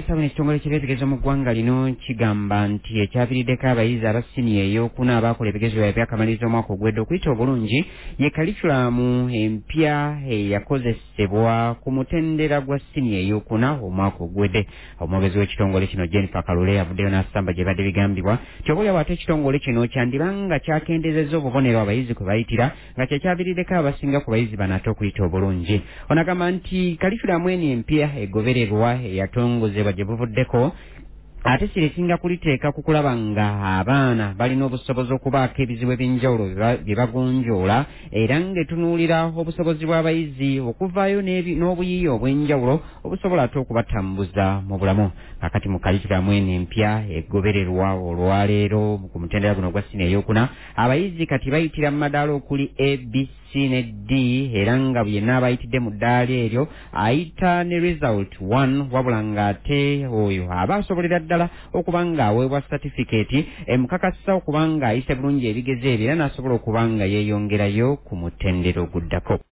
ekisabo n'ekitongole ky'ebyetegezo mu ggwanga lino kigamba nti ekyaviiriddeko abayizi aba siniya ey'okuna abaakola ebigezo byabwe by'akamalirizo omwaka ogwedde okuyita obulungi ye kalikulamu empya eyakozesebwa ku mutendera gwa siniya ey'okuna omwaka ogwedde. Omwogezi w'ekitongole kino Jennifer Kalule yavuddeyo n'asamba gye badde bigambibwa nti oboolyawo ate ekitongole kino kyandibanga kyakendezezza obubonero abayizi kwe bayitira nga kyekyaviiriddeko abasinga ku bayizi bano ate okuyita obulungi. Ono agamba nti kalikulamu eno empya egobererwa eyatongozebwa gye buvuddeko ate siresinga kuliteeka ku kulaba nga abaana balina obusobozi okubaako ebizibu eby'enjawulo bye bagonjoola era ng'etunuulira obusobozi bw'abayizi okuvaayo n'obuyiiya obw'enjawulo obusobola ate okubatambuza mu bulamu. Kakati mu kalikulamu eno empya egobererwa olwaleero ku mutendera guno gwa siniya ey'okuna abayizi kati bayitira mu madaala okuli ABC ne D era nga yenna abayitidde mu ddaala eryo ayita ne result 1 wabula ng'ate oyo aba asobolera ddala okuba ng'aweebwa certificate emukakasa okuba ng'ayise bulungi ebigezo ebyo era n'asobola okuba nga yeeyongerayo ku mutendera oguddako.